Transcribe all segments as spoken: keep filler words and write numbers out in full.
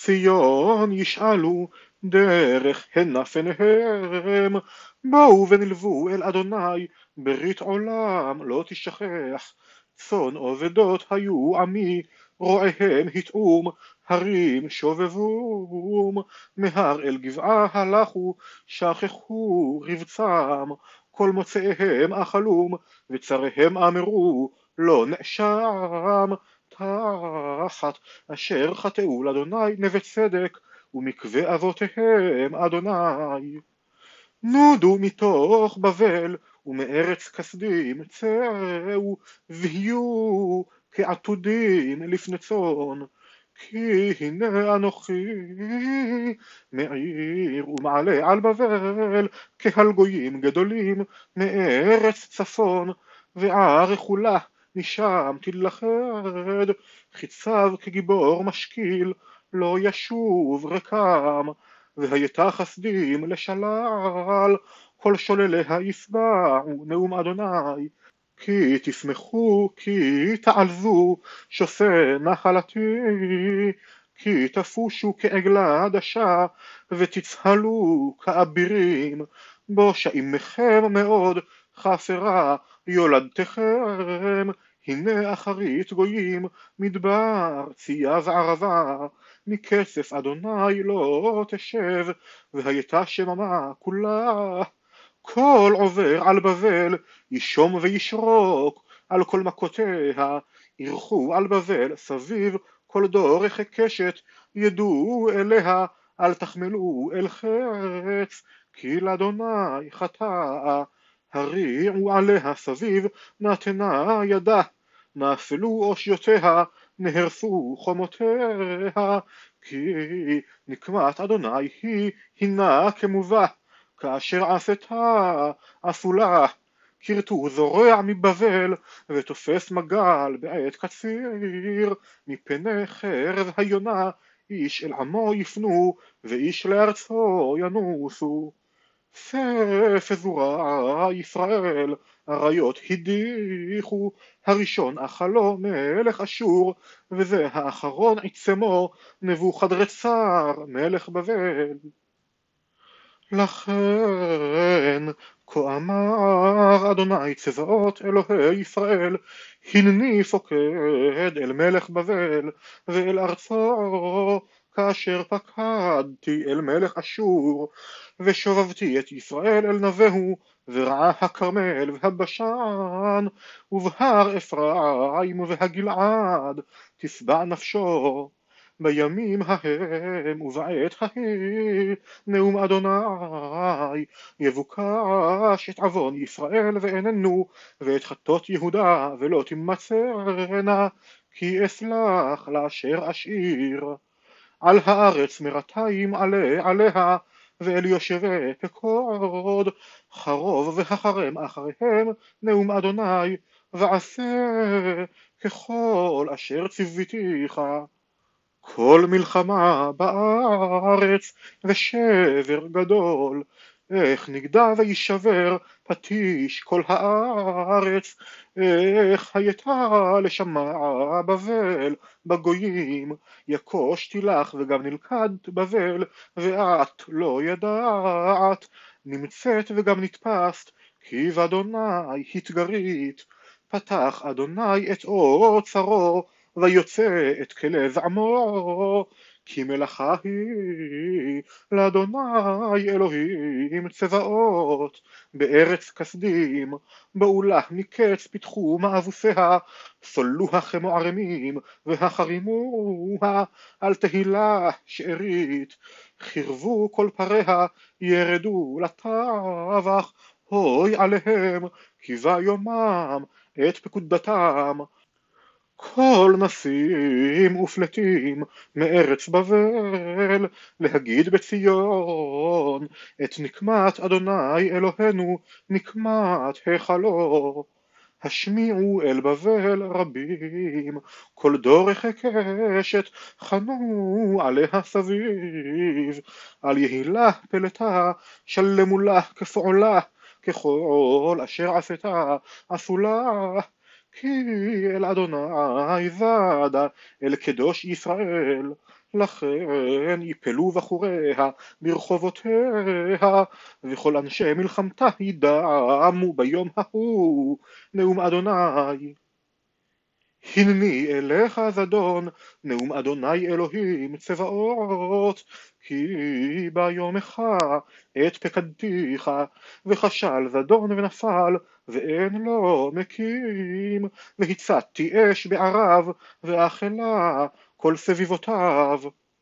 ציון ישאלו דרך הנה פניהם, בואו ונלוו אל אדוני ברית עולם לא תשכח. צאן עובדות היו עמי, רועיהם התאום, הרים שובבום, מהר אל גבעה הלכו, שכחו רבצם, כל מוצאיהם אכלום, וצריהם אמרו לא נאשם. תחת אשר חטאו לאדוני נווה צדק, ומקווה אבותיהם אדוני. נודו מתוך בבל ומארץ כסדים, צאו והיו כעתודים לפני צאן, כי הנה אנוכי מעיר ומעלה על בבל כעל גויים גדולים מארץ צפון, וערך לה משם תלכד, חיציו כגיבור משקיל לא ישוב רקם, והייתה חסדים לשלל, כל שולליה ישבעו נאום אדוני. כי תשמחו, כי תעלזו, שוסה נחלתי, כי תפושו כעגלה דשה, ותצהלו כאבירים, בושה עמכם מאוד, חסרה יולדתכם, הנה אחרית גויים, מדבר צייה וערבה, מכסף אדוני לא תשב, והייתה שממה כולה. כל עובר על בבל ישום וישרוק, על כל מכותיה ירחו על בבל סביב, כל דורך קשת ידעו אליה, אל תחמלו אל חץ, כי לאדוני חטאה. הריעו עליה סביב, נתנה ידה, נפלו אושיותיה, נהרסו חומותיה, כי נקמת אדוני היא הינה כמובא, כאשר עשתה אפולה. כרתו זורע מבבל, ותופס מגל בעת קציר, מפני חרב היונה איש אל עמו יפנו, ואיש לארצו ינוסו. פזורה ישראל, אריות הדיחו, הראשון אכלו מלך אשור, וזה האחרון עצמו נבוכדרצר מלך בבל. לכן כה אמר אדוני צבאות אלוהי ישראל, הנני פוקד אל מלך בבל ואל ארצו, כאשר פקדתי אל מלך אשור, ושובבתי את ישראל אל נבהו, ורעה הכרמל והבשן, ובהר אפרים ובהגלעד תשבע נפשו. בימים ההם ובעת ההיא נאום אדוני, יבוקש את עוון ישראל ואיננו, ואת חטות יהודה ולא תמצאנה, כי אסלח לאשר אשיר. על הארץ מרתיים עלה עליה, ואל יושבי פקוד חרוב והחרם אחריהם נאום אדוני, ועשה ככל אשר ציוויתיך. כל מלחמה בארץ ושבר גדול, איך נגדע וישבר פטיש כל הארץ, איך הייתה לשמע בבל בגויים, יקוש תילך וגם נלכדת בבל, ואת לא ידעת, נמצאת וגם נתפסת, כי באדוני התגרית. פתח אדוני את אוצרו, ויוצא את כלי זעמו, כי מלאכה היא לאדוני אלוהים צבאות. בארץ כסדים בעולה מקץ פיתחו מאבוסיה, סולוה כמוערמים והחרימוה על תהילה שארית. חירבו כל פריה ירדו לטבח, הוי עליהם כי בא יומם את פקודתם. כל נסים ופלטים מארץ בבל, להגיד בציון את נקמת אדוני אלוהינו, נקמת היכלו. השמיעו אל בבל רבים, כל דורך קשת חנו עליה סביב, על יהילה פלטה שלמו לה כפועלה, ככל אשר עשתה עשו לה. כי אל אדוני זדה, אל קדוש ישראל, לכן יפלו בחוריה ברחובותיה, וכל אנשי מלחמתה ידמו ביום ההוא נאום אדוני. הנני אליך זדון, נאום אדוני אלוהים צבאות, כי ביומך את פקדתיך, וכשל זדון ונפל, ואין לו מקים, והצתי אש בערב, ואכלה כל סביבותיו.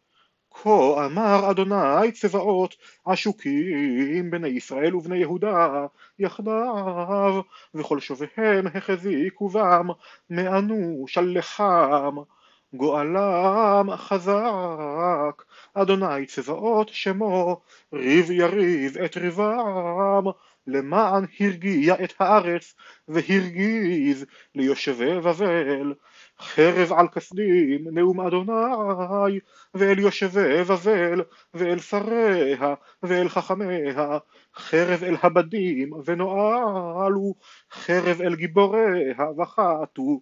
כה אמר אדוני צבאות, עשוקים בני ישראל ובני יהודה יחדיו, וכל שוביהם החזיקו בם, מענו שלחם, גואלם חזק. אדוני צבאות שמו, ריב יריב את ריבם, למען הרגיע את הארץ, והרגיז ליושבי בבל. חרב על כסדים נאום אדוני, ואל יושבי בבל, ואל שריה, ואל חכמיה, חרב אל הבדים ונועלו, חרב אל גיבוריה וחתו,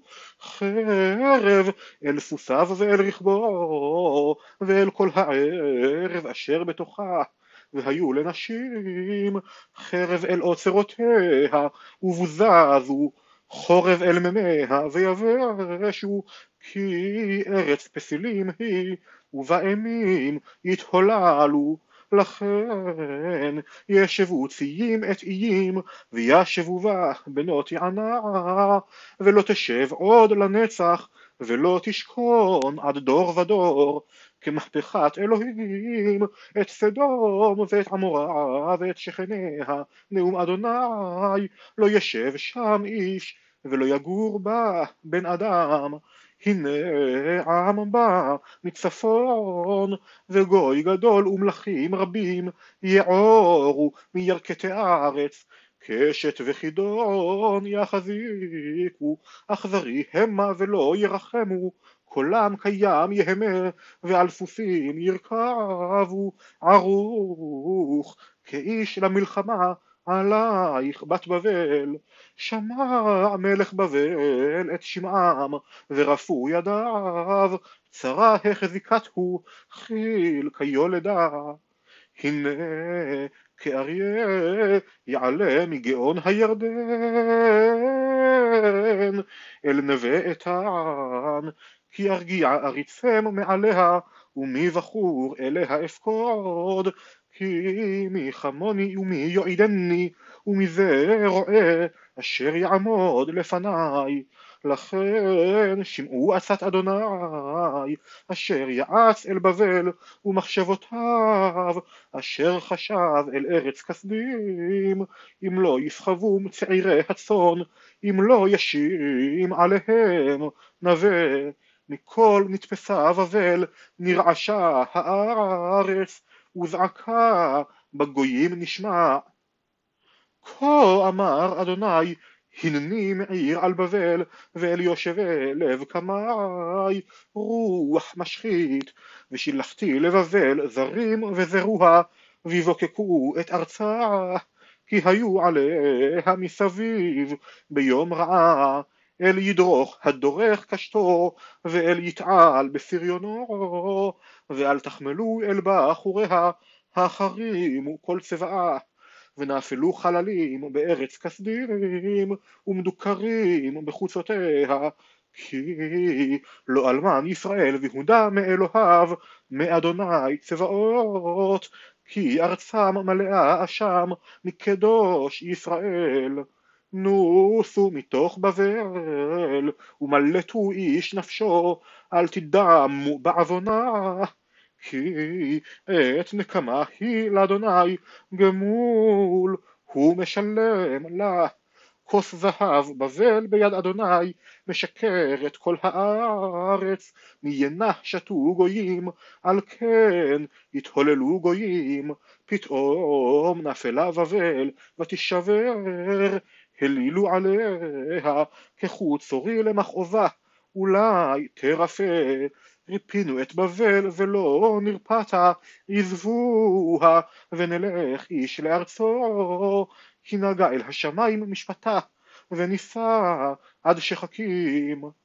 חרב אל סוסיו ואל רכבו, ואל כל הערב אשר בתוכה, והיו לנשים, חרב אל אוצרותיה, ובוזזו, חורב אל מימיה ויבשו, כי ארץ פסילים היא, ובאמים יתהוללו. לכן ישבו ציים את איים, וישבו בה בנות יענה, ולא תשב עוד לנצח, ולא תשכון עד דור ודור, כמהפכת אלוהים את סדום ואת עמורה ואת שכניה, נאום אדוני. לא ישב שם איש, ולא יגור בה בן אדם. הנה עם בא מצפון, וגוי גדול ומלכים רבים יעורו מירכתי הארץ, קשת וחידון יחזיקו, אכזרי המה ולא ירחמו, קולם קיים יהמה, ועל סוסים ירכבו, ערוך כאיש למלחמה עלייך בת בבל. שמע מלך בבל את שמעם, ורפו ידיו, צרה החזיקתהו, חיל כיולדה. הנה כאריה יעלה מגאון הירדן, אל נווה איתן, כי ארגיע אריצם מעליה, ומי בחור אליה אפקוד, כי מי חמוני ומי יועידני, ומי זה רואה אשר יעמוד לפניי. לכן שמעו עצת אדוני, אשר יעץ אל בבל, ומחשבותיו אשר חשב אל ארץ כסדים, אם לא יסחבו צעירי הצאן, אם לא ישים עליהם נווה. מכל נתפסה בבל, נרעשה הארץ, וזעקה בגויים נשמע. כה אמר אדוני, הנני מעיר על בבל, ואל יושבי לב קמאי רוח משחית, ושילחתי לבבל זרים וזרוה, ויבוקקו את ארצה, כי היו עליה מסביב ביום רעה. אל ידרוך הדורך קשתו, ואל יתעל בסריונו, ואל תחמלו אל בחוריה, החרימו כל צבאה, ונאפלו חללים בארץ כסדים, ומדוכרים בחוצותיה, כי לא אלמן ישראל ויהודה מאלוהיו, מאדוני צבאות, כי ארצם מלאה אשם מקדוש ישראל. נוסו מתוך בבל, ומלטו איש נפשו, אל תדמו בעוונה, כי עת נקמה היא לאדוני, גמול הוא משלם לה. כוס זהב בבל ביד אדוני, משקרת כל הארץ, מיינה שתו גויים, על כן יתהוללו גויים. פתאום נפלה בבל ותשבר, הלילו עליה כחוט צורי למכאובה, אולי תרפא. ריפינו את בבל ולא נרפתה, עזבוה ונלך איש לארצו, כי נגע אל השמיים משפטה, ונישא עד שחכים.